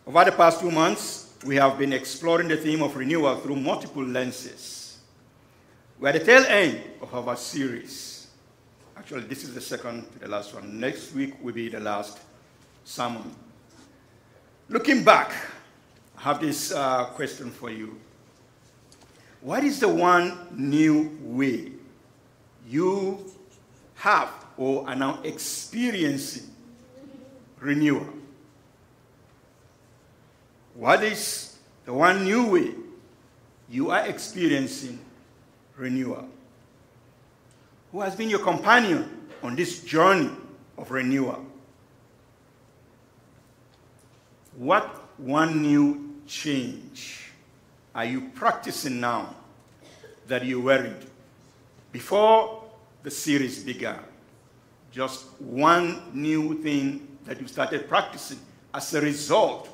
Over the past 2 months, we have been exploring the theme of renewal through multiple lenses. We're at the tail end of our series. Actually, this is the second to the last one. Next week will be the last sermon. Looking back, I have this question for you. What is the one new way you have or are now experiencing renewal? What is the one new way you are experiencing renewal? Who has been your companion on this journey of renewal? What one new change are you practicing now that you weren't before the series began? Just one new thing that you started practicing as a result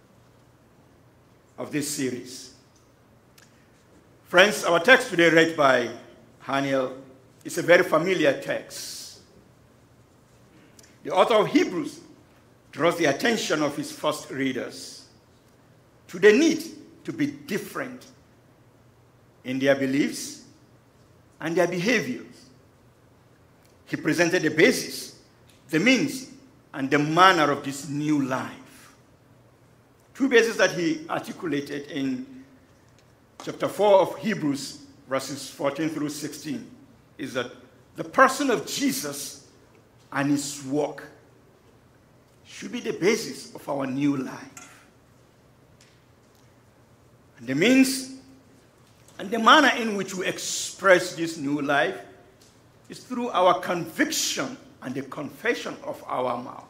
of this series. Friends, our text today read by Haniel is a very familiar text. The author of Hebrews draws the attention of his first readers to the need to be different in their beliefs and their behaviors. He presented the basis, the means, and the manner of this new life. Two bases that he articulated in chapter 4 of Hebrews, verses 14 through 16, is that the person of Jesus and his work should be the basis of our new life. And the means and the manner in which we express this new life is through our conviction and the confession of our mouth.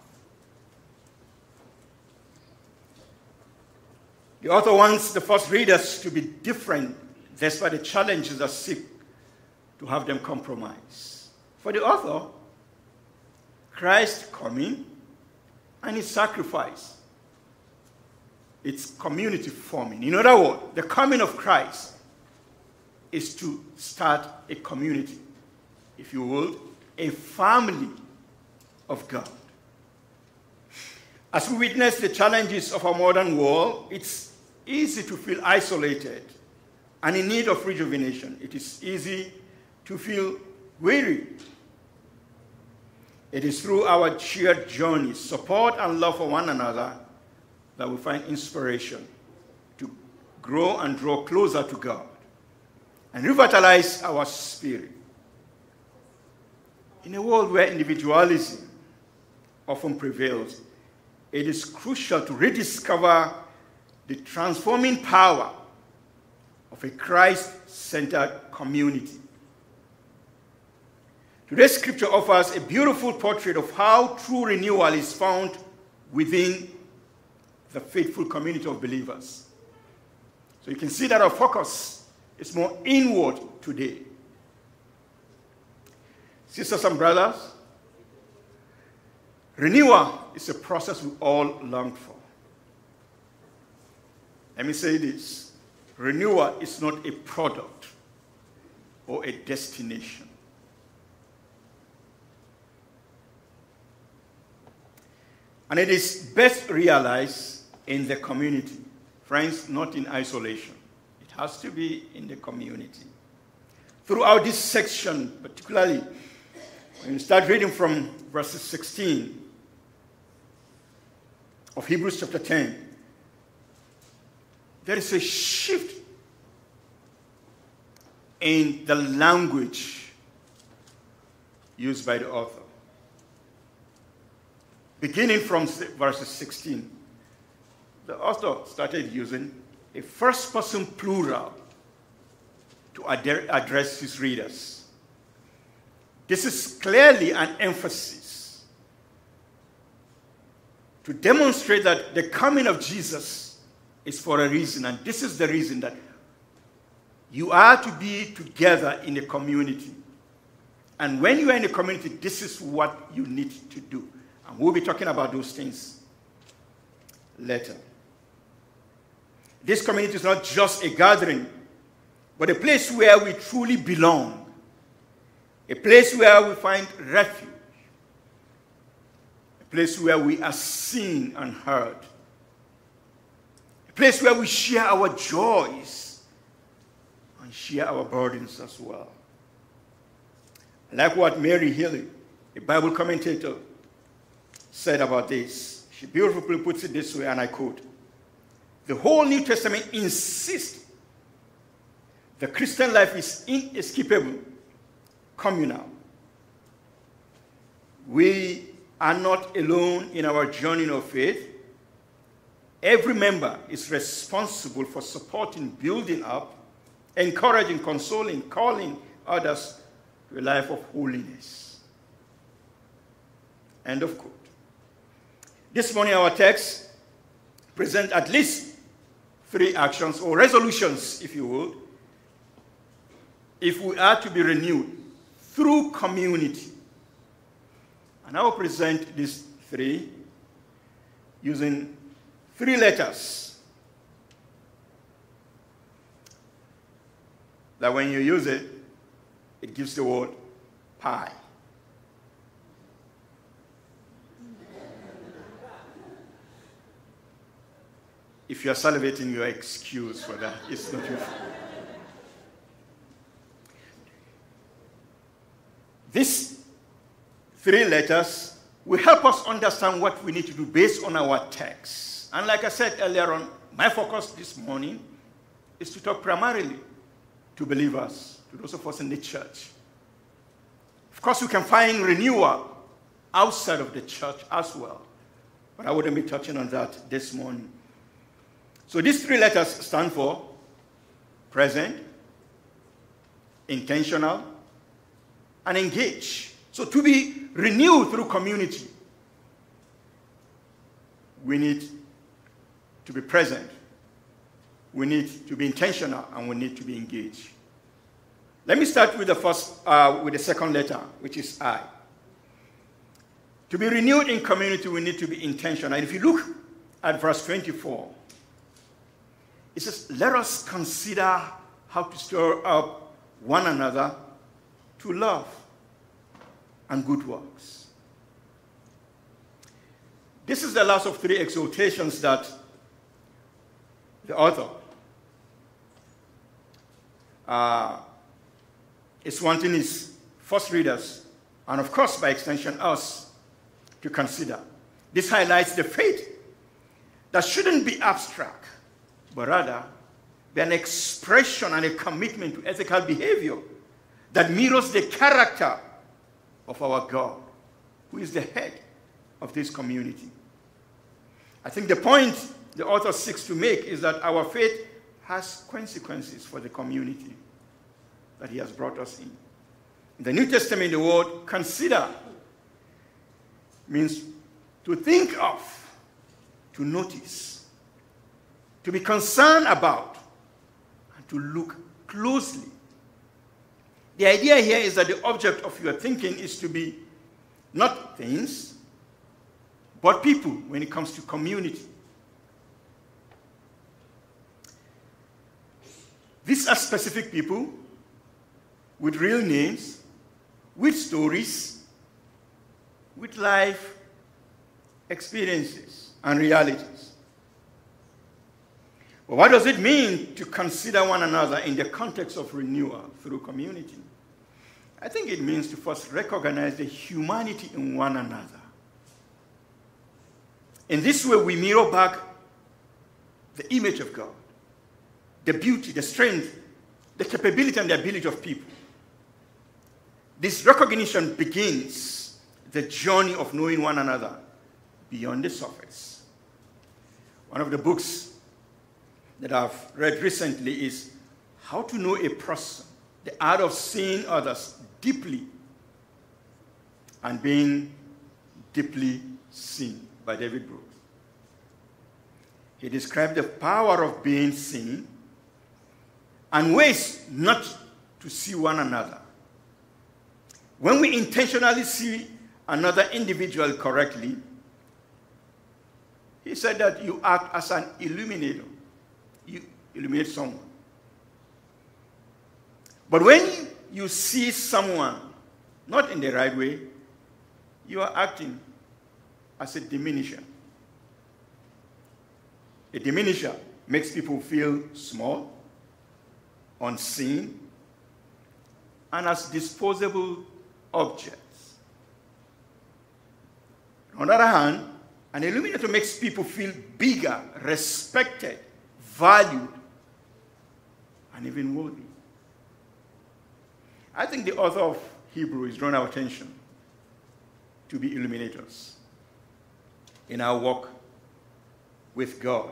The author wants the first readers to be different. That's why the challenges are seek to have them compromise. For the author, Christ's coming and his sacrifice, it's community forming. In other words, the coming of Christ is to start a community, if you will, a family of God. As we witness the challenges of our modern world, it's easy to feel isolated and in need of rejuvenation. It is easy to feel weary. It is through our shared journey, support, and love for one another that we find inspiration to grow and draw closer to God and revitalize our spirit. In a world where individualism often prevails, it is crucial to rediscover the transforming power of a Christ-centered community. Today's scripture offers a beautiful portrait of how true renewal is found within the faithful community of believers. So you can see that our focus is more inward today. Sisters and brothers, renewal is a process we all long for. Let me say this. Renewal is not a product or a destination. And it is best realized in the community. Friends, not in isolation. It has to be in the community. Throughout this section, particularly, when you start reading from verses 16 of Hebrews chapter 10, there is a shift in the language used by the author. Beginning from verses 16, the author started using a first-person plural to address his readers. This is clearly an emphasis to demonstrate that the coming of Jesus is for a reason, and this is the reason that you are to be together in a community. And when you are in a community, this is what you need to do. And we'll be talking about those things later. This community is not just a gathering, but a place where we truly belong, a place where we find refuge, a place where we are seen and heard, a place where we share our joys and share our burdens as well. I like what Mary Healy, a Bible commentator, said about this. She beautifully puts it this way, and I quote, "The whole New Testament insists the Christian life is inescapable, communal. We are not alone in our journey of faith. Every member is responsible for supporting, building up, encouraging, consoling, calling others to a life of holiness." End of quote. This morning, our text presents at least 3 actions or resolutions, if you would, if we are to be renewed through community. And I will present these 3 using 3 letters that when you use it, it gives the word pie. If you are salivating, you are excused for that. It's not your fault. These 3 letters will help us understand what we need to do based on our text. And like I said earlier on, my focus this morning is to talk primarily to believers, to those of us in the church. Of course, we can find renewal outside of the church as well, but I wouldn't be touching on that this morning. So these 3 letters stand for present, intentional, and engage. So to be renewed through community, we need to be present, we need to be intentional, and we need to be engaged. Let me start with the second letter, which is I. To be renewed in community, we need to be intentional. And if you look at verse 24, it says, "Let us consider how to stir up one another to love and good works." This is the last of 3 exhortations that the author is wanting his first readers, and of course by extension us, to consider. This highlights the faith that shouldn't be abstract, but rather be an expression and a commitment to ethical behavior that mirrors the character of our God, who is the head of this community. I think the point the author seeks to make is that our faith has consequences for the community that he has brought us in. In the New Testament, the word consider means to think of, to notice, to be concerned about, and to look closely. The idea here is that the object of your thinking is to be not things, but people when it comes to community. These are specific people with real names, with stories, with life experiences and realities. But what does it mean to consider one another in the context of renewal through community? I think it means to first recognize the humanity in one another. In this way, we mirror back the image of God, the beauty, the strength, the capability, and the ability of people. This recognition begins the journey of knowing one another beyond the surface. One of the books that I've read recently is How to Know a Person, the Art of Seeing Others Deeply and Being Deeply Seen, by David Brooks. He described the power of being seen and ways not to see one another. When we intentionally see another individual correctly, he said that you act as an illuminator. You illuminate someone. But when you see someone not in the right way, you are acting as a diminisher. A diminisher makes people feel small, unseen, and as disposable objects. On the other hand, an illuminator makes people feel bigger, respected, valued, and even worthy. I think the author of Hebrews is drawing our attention to be illuminators in our walk with God.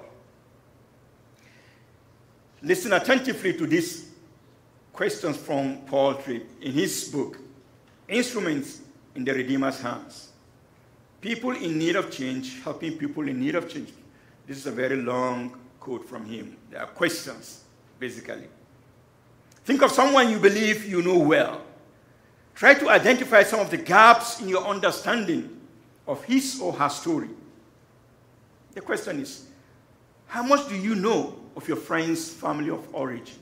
Listen attentively to these questions from Paul Tripp in his book, Instruments in the Redeemer's Hands. People in need of change, helping people in need of change. This is a very long quote from him. There are questions, basically. Think of someone you believe you know well. Try to identify some of the gaps in your understanding of his or her story. The question is, how much do you know of your friend's family of origin?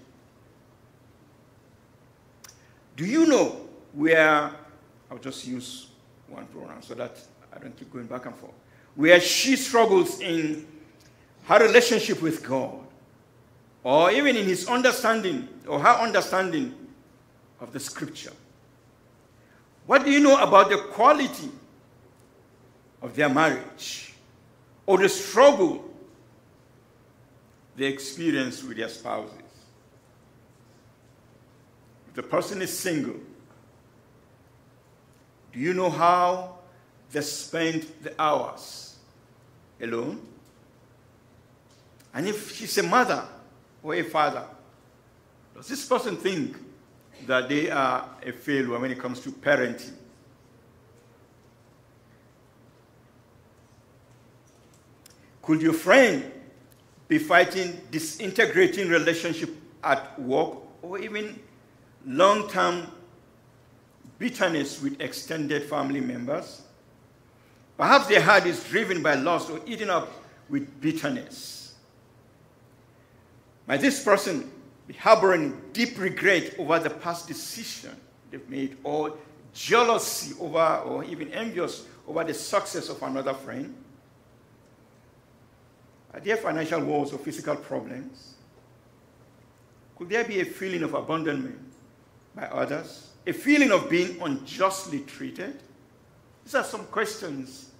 Do you know where, I'll just use one pronoun so that I don't keep going back and forth, where she struggles in her relationship with God, or even in his understanding or her understanding of the scripture? What do you know about the quality of their marriage or the struggle they experience with their spouses? If the person is single, do you know how they spend the hours alone? And if she's a mother or a father, does this person think that they are a failure when it comes to parenting? Could your friend be fighting disintegrating relationship at work, or even long-term bitterness with extended family members? Perhaps their heart is driven by loss or eaten up with bitterness. Might this person be harboring deep regret over the past decision they've made, or jealousy over, or even envious over the success of another friend? Are there financial woes or physical problems? Could there be a feeling of abandonment by others? A feeling of being unjustly treated? These are some questions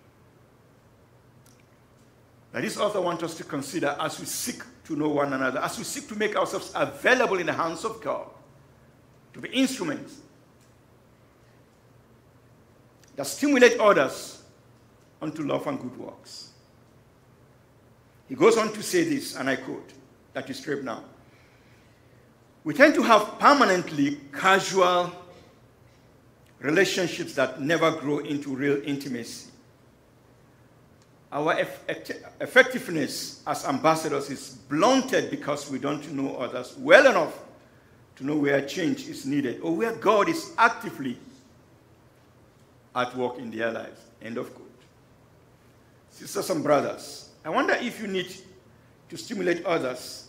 that this author wants us to consider as we seek to know one another, as we seek to make ourselves available in the hands of God, to be instruments that stimulate others unto love and good works. He goes on to say this, and I quote, that is straight now. We tend to have permanently casual relationships that never grow into real intimacy. Our effectiveness as ambassadors is blunted because we don't know others well enough to know where change is needed or where God is actively at work in their lives. End of quote. Sisters and brothers, I wonder if you need to stimulate others,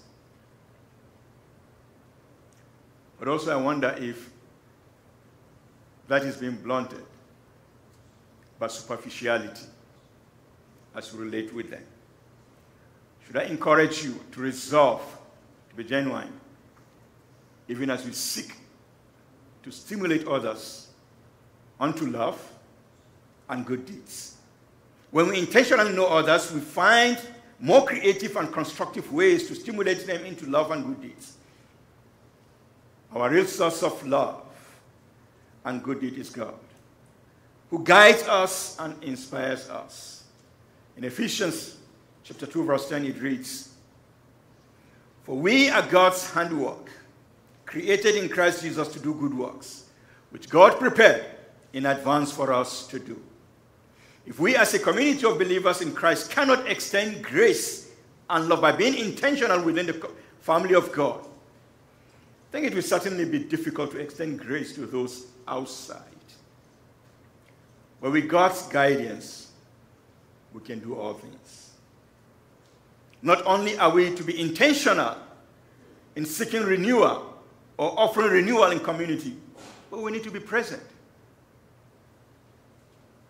but also I wonder if that is being blunted by superficiality as we relate with them. Should I encourage you to resolve to be genuine, even as we seek to stimulate others unto love and good deeds? When we intentionally know others, we find more creative and constructive ways to stimulate them into love and good deeds. Our real source of love and good deed is God, who guides us and inspires us. In Ephesians chapter 2, verse 10, it reads, "For we are God's handiwork, created in Christ Jesus to do good works, which God prepared in advance for us to do." If we as a community of believers in Christ cannot extend grace and love by being intentional within the family of God, I think it will certainly be difficult to extend grace to those outside. But with God's guidance, we can do all things. Not only are we to be intentional in seeking renewal or offering renewal in community, but we need to be present.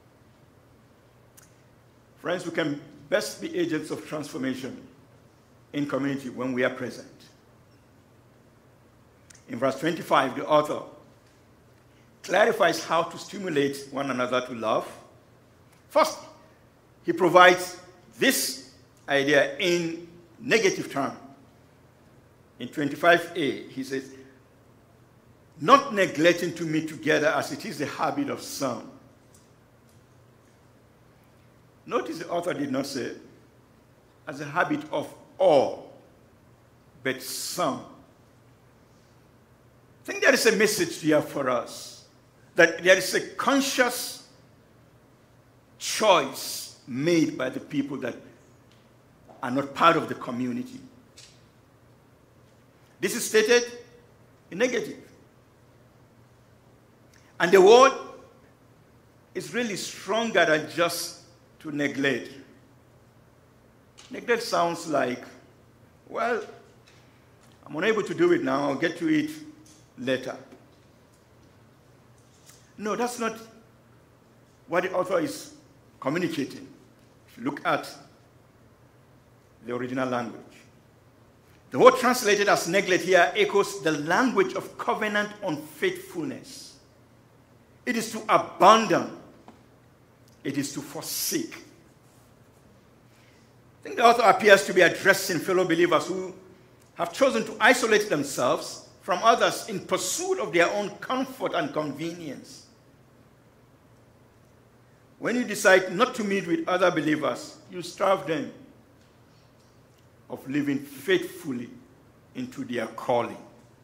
Friends, we can best be agents of transformation in community when we are present. In verse 25, the author clarifies how to stimulate one another to love. First, he provides this idea in negative terms. In 25a, he says, not neglecting to meet together as it is the habit of some. Notice the author did not say, as a habit of all, but some. I think there is a message here for us, that there is a conscious choice made by the people that are not part of the community. This is stated in negative. And the word is really stronger than just to neglect. Neglect sounds like, well, I'm unable to do it now, I'll get to it later. No, that's not what the author is communicating. If you look at the original language. The word translated as neglect here echoes the language of covenant unfaithfulness. It is to abandon. It is to forsake. I think the author appears to be addressing fellow believers who have chosen to isolate themselves from others in pursuit of their own comfort and convenience. When you decide not to meet with other believers, you starve them of living faithfully into their calling.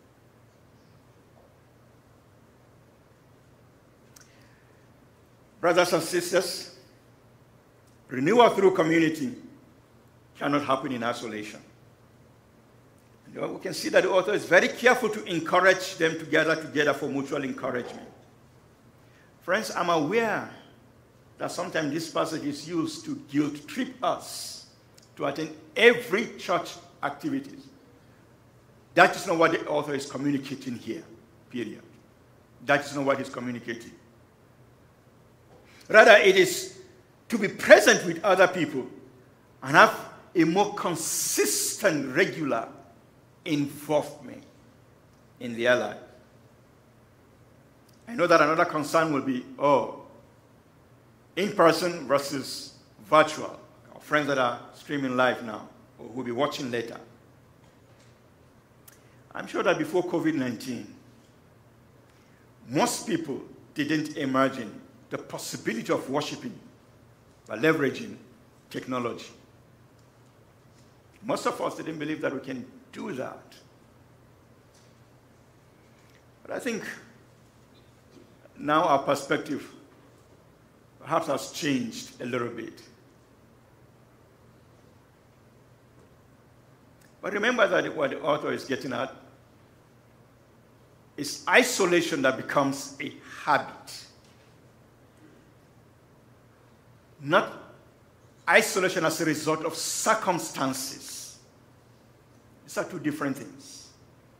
Brothers and sisters, renewal through community cannot happen in isolation. And we can see that the author is very careful to encourage them to gather together for mutual encouragement. Friends, I'm aware that sometimes this passage is used to guilt trip us to attend every church activities. That is not what the author is communicating here, period. That is not what he's communicating. Rather, it is to be present with other people and have a more consistent, regular involvement in their life. I know that another concern will be, in-person versus virtual. Our friends that are streaming live now or will be watching later. I'm sure that before COVID-19, most people didn't imagine the possibility of worshiping by leveraging technology. Most of us didn't believe that we can do that. But I think now our perspective perhaps has changed a little bit. But remember that what the author is getting at is isolation that becomes a habit. Not isolation as a result of circumstances. These are two different things.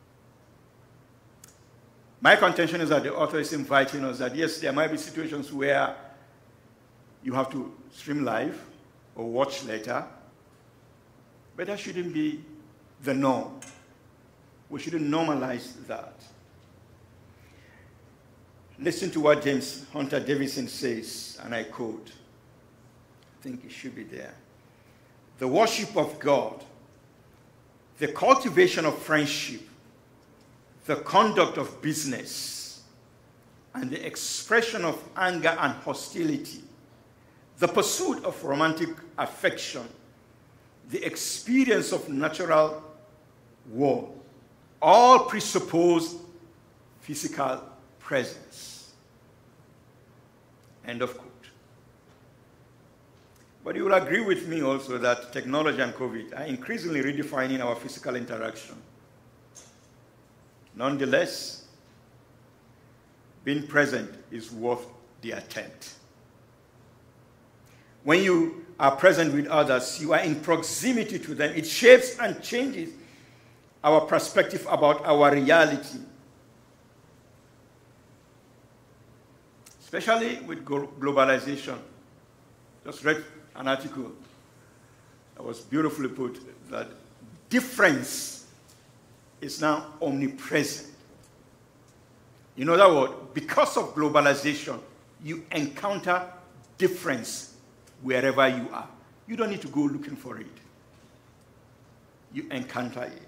My contention is that the author is inviting us that, yes, there might be situations where you have to stream live or watch later, but that shouldn't be the norm. We shouldn't normalize that. Listen to what James Hunter Davison says, and I quote. I think it should be there. The worship of God, the cultivation of friendship, the conduct of business, and the expression of anger and hostility, the pursuit of romantic affection, the experience of natural war, all presuppose physical presence. End of quote. But you will agree with me also that technology and COVID are increasingly redefining our physical interaction. Nonetheless, being present is worth the attempt. When you are present with others, you are in proximity to them. It shapes and changes our perspective about our reality. Especially with globalization. Just read an article that was beautifully put that difference is now omnipresent. In other words, because of globalization, you encounter difference wherever you are. You don't need to go looking for it. You encounter it.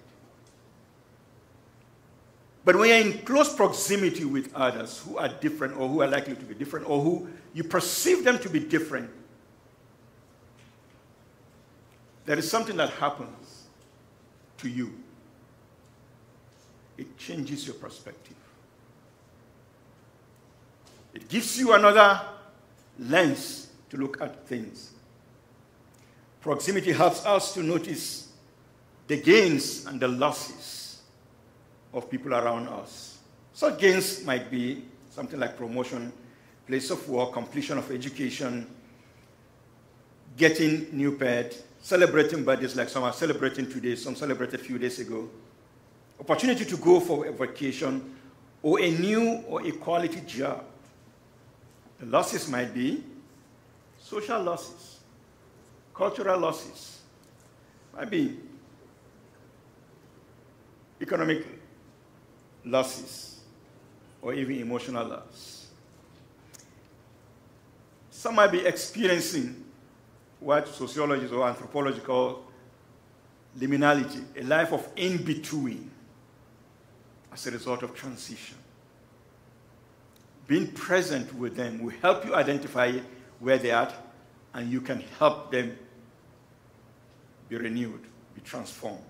But when you're in close proximity with others who are different or who are likely to be different or who you perceive them to be different, there is something that happens to you. It changes your perspective. It gives you another lens to look at things. Proximity helps us to notice the gains and the losses of people around us. Such gains might be something like promotion, place of work, completion of education, getting new pet, celebrating birthdays like some are celebrating today, some celebrated a few days ago, opportunity to go for a vacation, or a new or a quality job. The losses might be social losses, cultural losses, might be economic losses, or even emotional loss. Some might be experiencing what sociologists or anthropologists call liminality, a life of in-between as a result of transition. Being present with them will help you identify where they are, and you can help them be renewed, be transformed.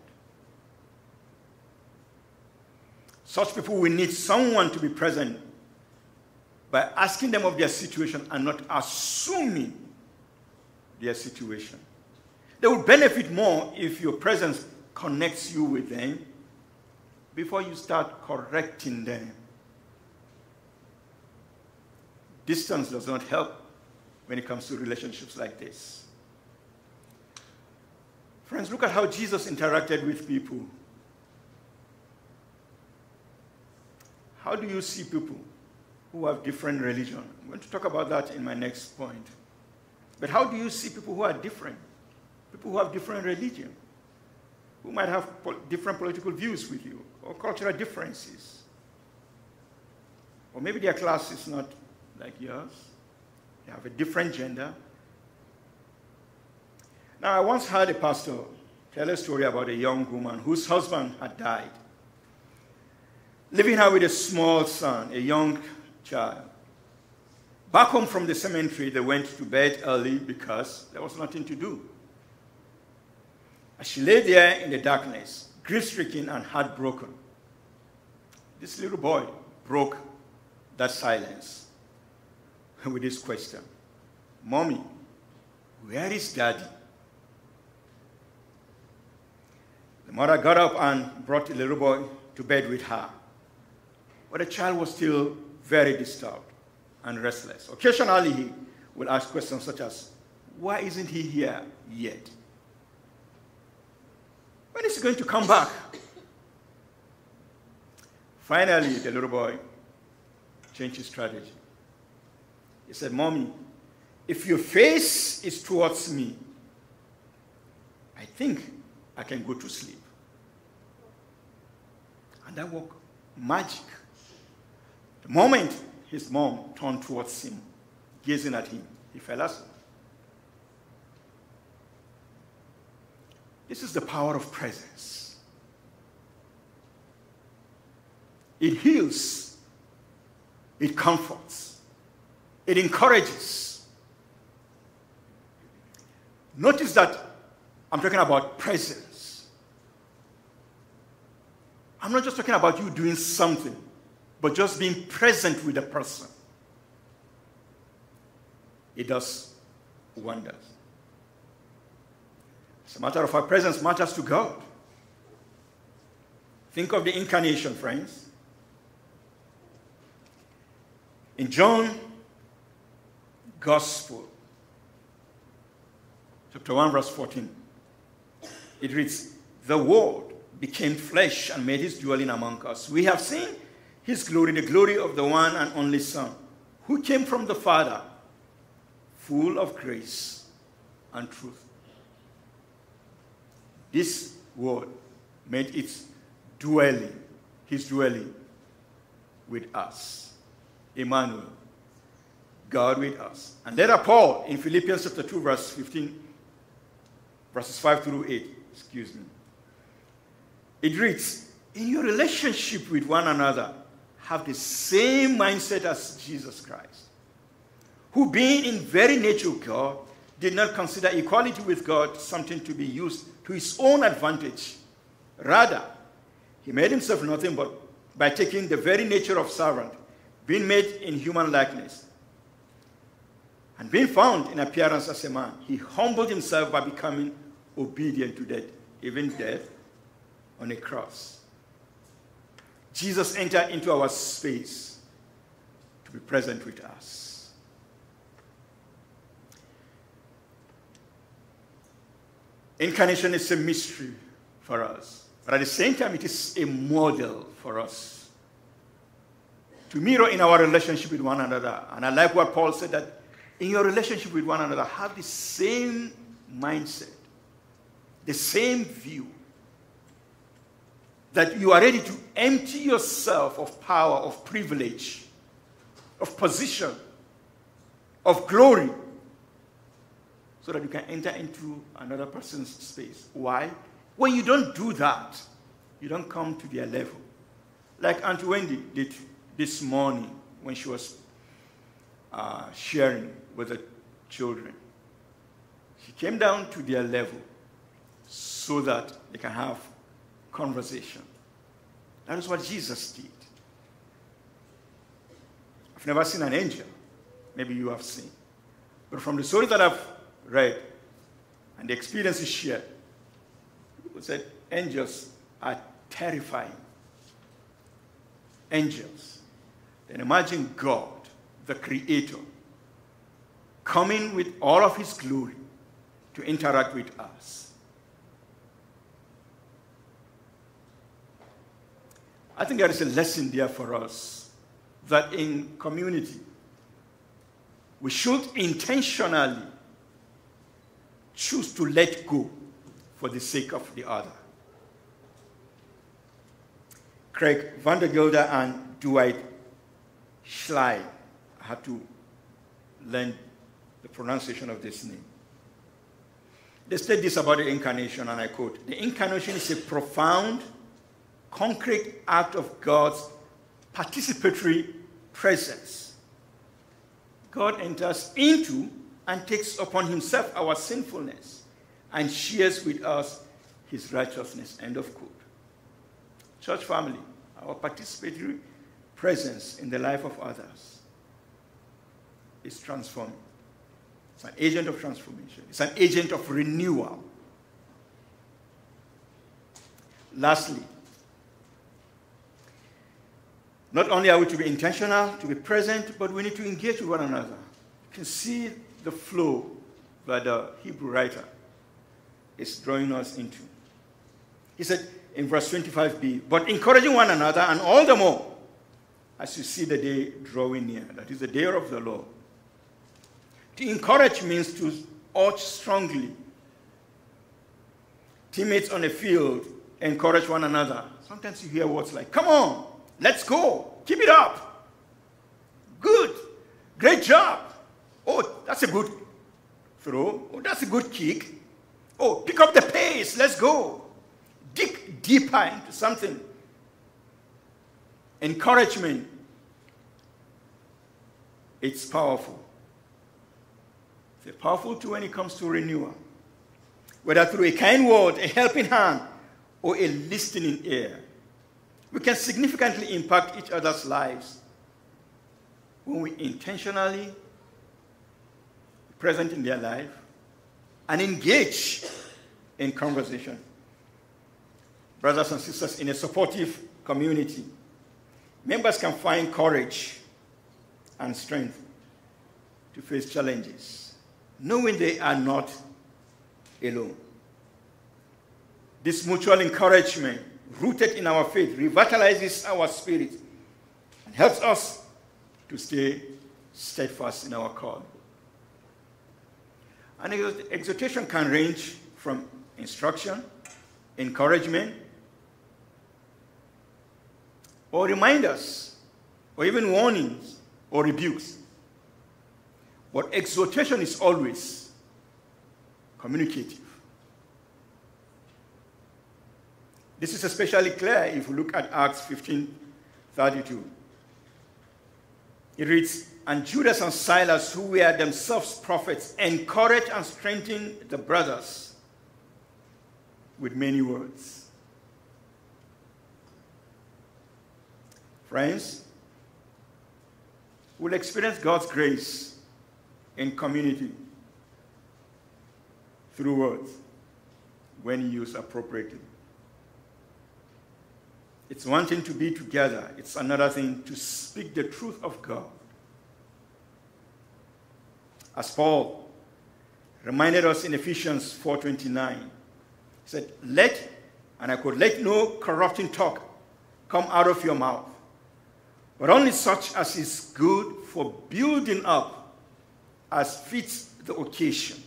Such people will need someone to be present by asking them of their situation and not assuming their situation. They will benefit more if your presence connects you with them before you start correcting them. Distance does not help when it comes to relationships like this. Friends, look at how Jesus interacted with people. How do you see people who have different religion? I'm going to talk about that in my next point. But how do you see people who are different? People who have different religion, who might have different political views with you, or cultural differences. Or maybe their class is not like yours. They have a different gender. Now, I once heard a pastor tell a story about a young woman whose husband had died, leaving her with a small son, a young child. Back home from the cemetery, they went to bed early because there was nothing to do. As she lay there in the darkness, grief-stricken and heartbroken, this little boy broke that silence with this question: "Mommy, where is Daddy?" The mother got up and brought the little boy to bed with her. But the child was still very disturbed and restless. Occasionally, he will ask questions such as, "Why isn't he here yet? When is he going to come back?" Finally, the little boy changed his strategy. He said, "Mommy, if your face is towards me, I think I can go to sleep." And that worked magic. The moment his mom turned towards him, gazing at him, he fell asleep. This is the power of presence. It heals, it comforts, it encourages. Notice that I'm talking about presence. I'm not just talking about you doing something, but just being present with the person. It does wonders. As a matter of fact, presence matters to God. Think of the incarnation, friends. In John Gospel, chapter 1, verse 14, it reads, "The Word became flesh and made his dwelling among us. We have seen his glory, the glory of the one and only Son, who came from the Father, full of grace and truth." This word made its dwelling, his dwelling with us. Emmanuel, God with us. And later Paul in Philippians chapter 2 verse 15, verses 5 through 8, it reads, in your relationship with one another, have the same mindset as Jesus Christ, who being in very nature God, did not consider equality with God something to be used to his own advantage. Rather, he made himself nothing but by taking the very nature of servant, being made in human likeness. And being found in appearance as a man, he humbled himself by becoming obedient to death, even death on a cross. Jesus entered into our space to be present with us. Incarnation is a mystery for us, but at the same time, it is a model for us to mirror in our relationship with one another. And I like what Paul said, that in your relationship with one another, have the same mindset, the same view, that you are ready to empty yourself of power, of privilege, of position, of glory, so that you can enter into another person's space. Why? When you don't do that, you don't come to their level. Like Aunt Wendy did this morning when she was sharing with the children. She came down to their level so that they can have conversation. That is what Jesus did. I've never seen an angel. Maybe you have seen. But from the story that I've read and the experiences shared, people said angels are terrifying. Angels. Then imagine God, the Creator, coming with all of his glory to interact with us. I think there is a lesson there for us that in community, we should intentionally choose to let go for the sake of the other. Craig Vandergilder and Dwight Schley, I had to learn the pronunciation of this name. They said this about the incarnation, and I quote, "The incarnation is a profound, concrete act of God's participatory presence. God enters into and takes upon himself our sinfulness and shares with us his righteousness." End of quote. Church family, our participatory presence in the life of others is transforming. It's an agent of transformation. It's an agent of renewal. Lastly, not only are we to be intentional, to be present, but we need to engage with one another. You can see the flow that the Hebrew writer is drawing us into. He said in verse 25b, "But encouraging one another, and all the more as you see the day drawing near," that is the day of the Lord. To encourage means to urge strongly. Teammates on a field encourage one another. Sometimes you hear words like, "Come on, let's go, keep it up. Good, great job. Oh, that's a good throw. Oh, that's a good kick. Oh, pick up the pace, let's go." Dig deeper into something. Encouragement, it's powerful. It's a powerful tool when it comes to renewal. Whether through a kind word, a helping hand, or a listening ear, we can significantly impact each other's lives when we intentionally present in their life and engage in conversation. Brothers and sisters, in a supportive community, members can find courage and strength to face challenges, knowing they are not alone. This mutual encouragement, rooted in our faith, revitalizes our spirit and helps us to stay steadfast in our call. An exhortation can range from instruction, encouragement, or reminders, or even warnings or rebukes. But exhortation is always communicative. This is especially clear if we look at Acts 15:32. It reads, "And Judas and Silas, who were themselves prophets, encouraged and strengthened the brothers with many words." Friends, we'll experience God's grace in community through words when used appropriately. It's one thing to be together. It's another thing to speak the truth of God. As Paul reminded us in Ephesians 4:29, he said, let no corrupting talk come out of your mouth, but only such as is good for building up as fits the occasion.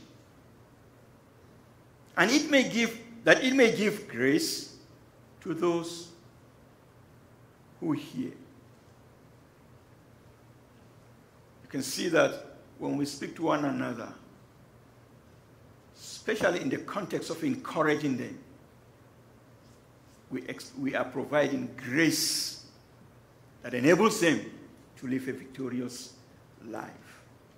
And it may give grace to those who hear. You can see that when we speak to one another, especially in the context of encouraging them, we are providing grace that enables them to live a victorious life.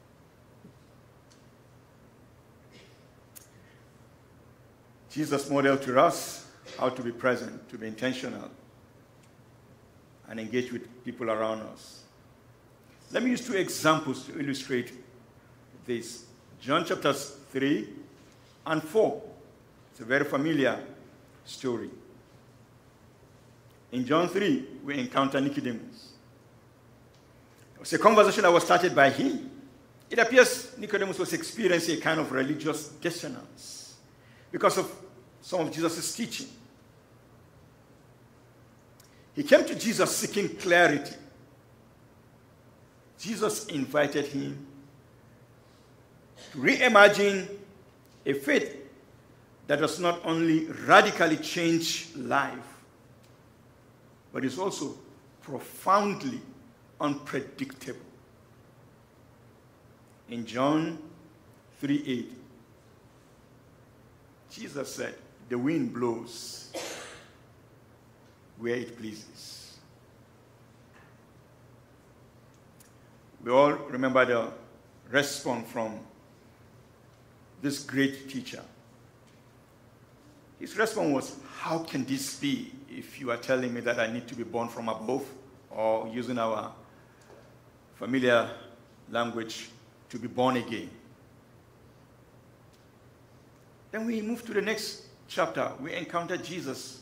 Jesus modeled to us how to be present, to be intentional, and engage with people around us. Let me use two examples to illustrate this. John chapters 3 and 4. It's a very familiar story. In John 3, we encounter Nicodemus. It was a conversation that was started by him. It appears Nicodemus was experiencing a kind of religious dissonance because of some of Jesus' teaching. He came to Jesus seeking clarity. Jesus invited him to reimagine a faith that does not only radically change life, but is also profoundly unpredictable. In John 3:8, Jesus said, "The wind blows where it pleases." We all remember the response from this great teacher. His response was, "How can this be if you are telling me that I need to be born from above?" Or using our familiar language, to be born again. Then we move to the next chapter. We encounter Jesus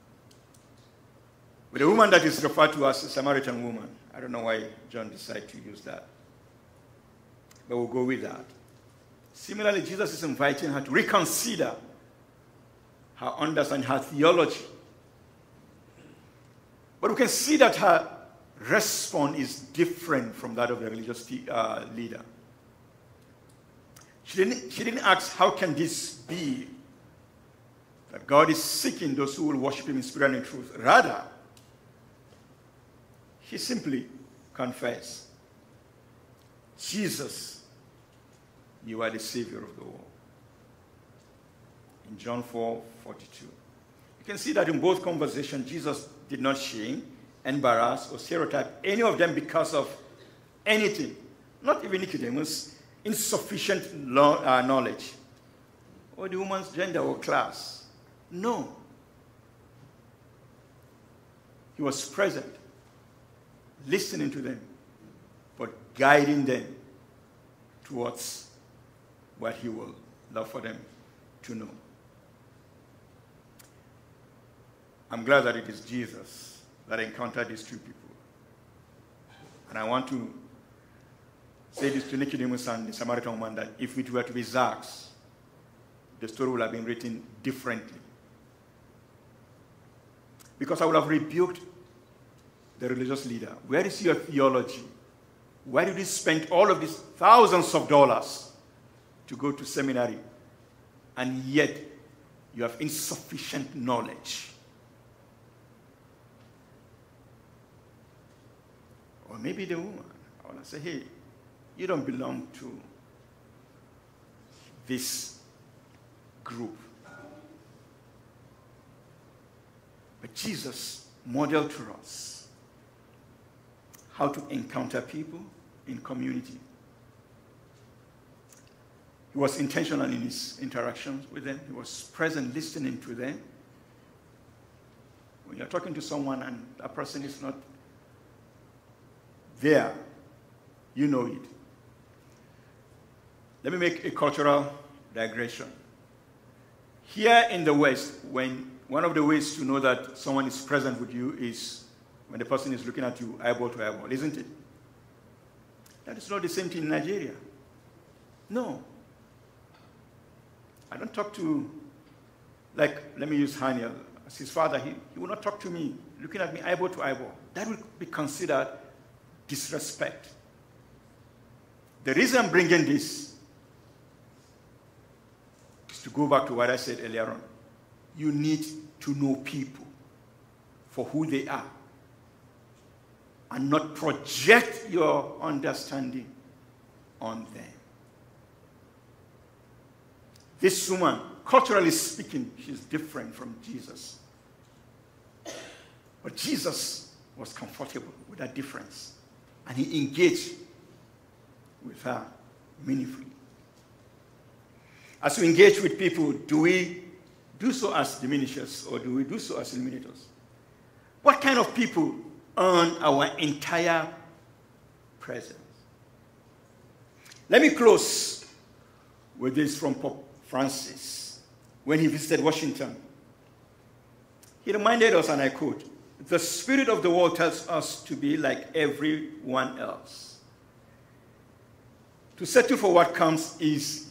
with a woman that is referred to as a Samaritan woman. I don't know why John decided to use that, but we'll go with that. Similarly, Jesus is inviting her to reconsider her understanding, her theology. But we can see that her response is different from that of the religious leader. She didn't ask, "How can this be that God is seeking those who will worship him in spirit and in truth?" Rather, she simply confessed, "Jesus, you are the Savior of the world." In John 4:42. You can see that in both conversations, Jesus did not shame, embarrass, or stereotype any of them because of anything. Not even Nicodemus' insufficient knowledge, or the woman's gender or class. No. He was present, listening to them, but guiding them towards what he will love for them to know. I'm glad that it is Jesus that encountered these two people. And I want to say this to Nicodemus and the Samaritan woman, that if it were to be Zacchaeus, the story would have been written differently. Because I would have rebuked the religious leader. Where is your theology? Why did you spend all of these thousands of dollars to go to seminary, and yet you have insufficient knowledge. Or maybe the woman. I want to say, hey, you don't belong to this group. But Jesus modeled to us how to encounter people in community. He was intentional in his interactions with them. He was present, listening to them. When you're talking to someone and a person is not there, you know it. Let me make a cultural digression. Here in the West, one of the ways to know that someone is present with you is when the person is looking at you eyeball to eyeball, isn't it? That is not the same thing in Nigeria. No. I don't talk to, like, let me use Haniel as his father. He will not talk to me looking at me eyeball to eyeball. That will be considered disrespect. The reason I'm bringing this is to go back to what I said earlier on. You need to know people for who they are and not project your understanding on them. This woman, culturally speaking, she's different from Jesus. But Jesus was comfortable with that difference, and he engaged with her meaningfully. As we engage with people, do we do so as diminishers or do we do so as eliminators? What kind of people earn our entire presence? Let me close with this from Pope Francis. When he visited Washington, he reminded us, and I quote, "The spirit of the world tells us to be like everyone else. To settle for what comes easy."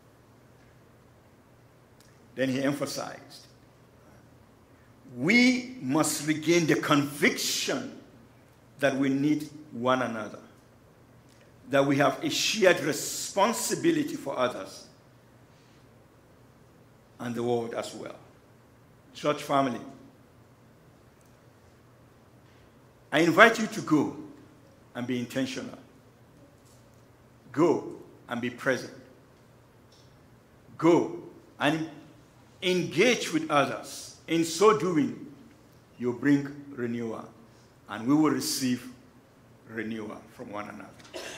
Then he emphasized, we must regain the conviction that we need one another, that we have a shared responsibility for others and the world as well. Church family, I invite you to go and be intentional. Go and be present. Go and engage with others. In so doing, you bring renewal, and we will receive renewal from one another.